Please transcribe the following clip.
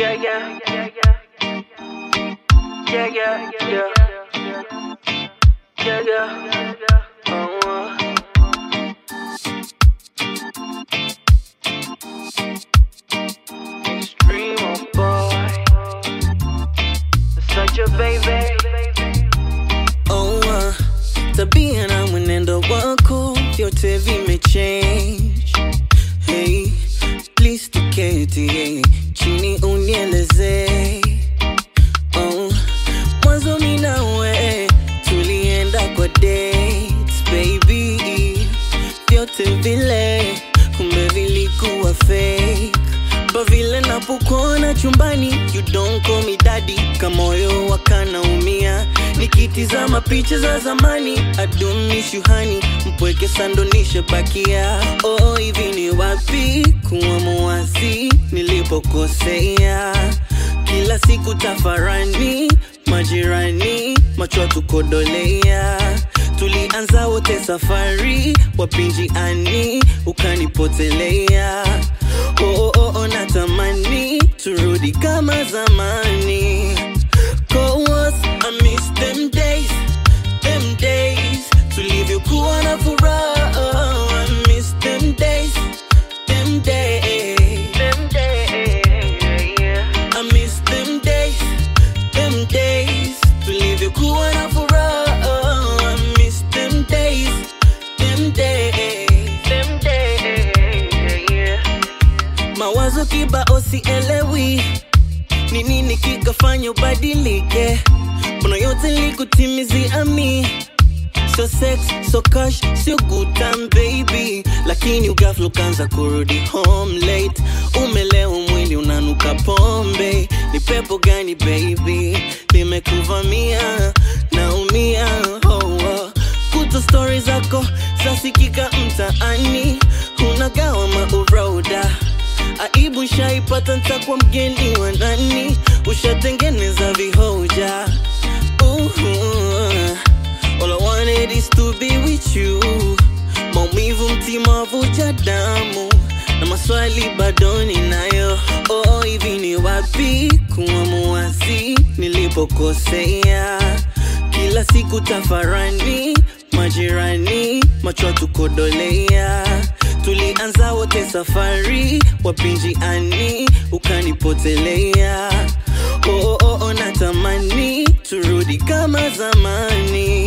Yeah, yeah, yeah, yeah, yeah, yeah, yeah, yeah, yeah. Extreme boy, such a baby. Tabia na mwenendo wako vyote vimechange. Hey, please tuketi chini unieleze. Mwanzo mimi nawe tulienda kwa dates baby, vyote vile kumbe vilikuwa fake. But vile napokuona chumbani, you don't call me daddy, kamoyo wakanaumia. Nikitizama picha za zamani, I don't miss you honey, mpweke sando nishabakia. Oh, hivi ni wapi kuwa muwazi nilipokosea? Kila siku tafarani, majirani, macho tukodolea. Tulianza wote safari, wapinjiani, ukanipotelea. Natamani turudi kama zamani. Cause I miss them days tulivyokuwa na furaha. I miss them days. I miss them days tulivyokuwa na furaha. I miss them days. Mawazo kibao sielewi, ni nini kikafanya ubadilike? Mbona yote nilikutimizia mi? So sex, so cash, so good time baby, lakini ugafla ukaanza kurudi home late. Umelewa mwili unanuka pombe, ni pepo gani baby limekuvamia? Naumia kuto stories zako zasikika mtaani, unagawa mauroda. Aibu shaipata nitakuwa mgeni wa nani? Ushatengeneza vihoja. All I wanted is to be with you. Maumivu mtima vuja damu, na maswali bado ninayo. Hivi ni wapi kuwa muwazi nilipokosea? Kila siku tafarani, majirani, macho tukodolea. Tulianza wote safari, wapinjiani, ukanipotelea. Natamani turudi kama zamani.